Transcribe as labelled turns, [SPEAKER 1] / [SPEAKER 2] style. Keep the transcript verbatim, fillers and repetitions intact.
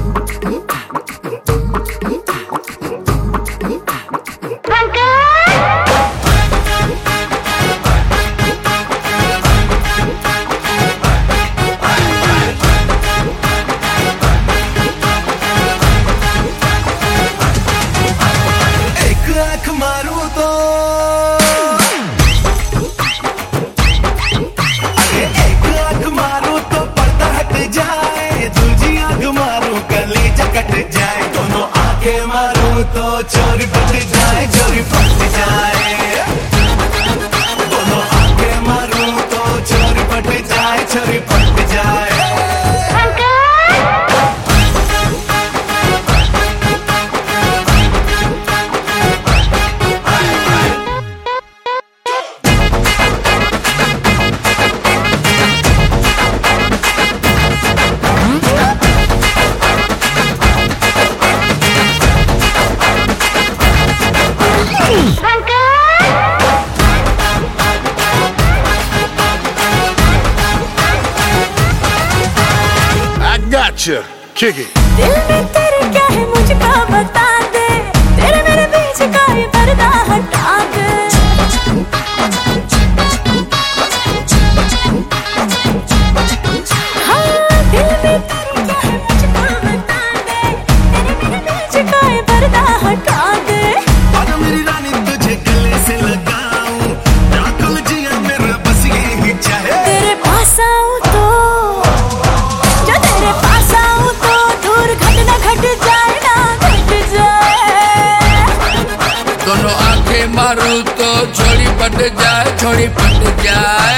[SPEAKER 1] तो चोरी पट जाए चोरी पट जाए दोनों आंखें मारूं तो चोरी पट जाए चोरी पट जाए
[SPEAKER 2] Gotcha, kick it.
[SPEAKER 3] दिल में तेरे क्या है मुझको बता दे, तेरे मेरे बीच का ये पर्दा हटा दे। हाँ, दिल में तेरे क्या है मुझको बता दे, तेरे मेरे बीच का ये पर्दा हटा दे।
[SPEAKER 1] और मेरी रानी तुझे गले से लगाऊं, रातों जिया मेरा बस यही चाहे।
[SPEAKER 3] तेरे पास आऊं तो
[SPEAKER 4] दोनों आंखें मारूं तो छोड़ी पट जाए छोड़ी पट जाए।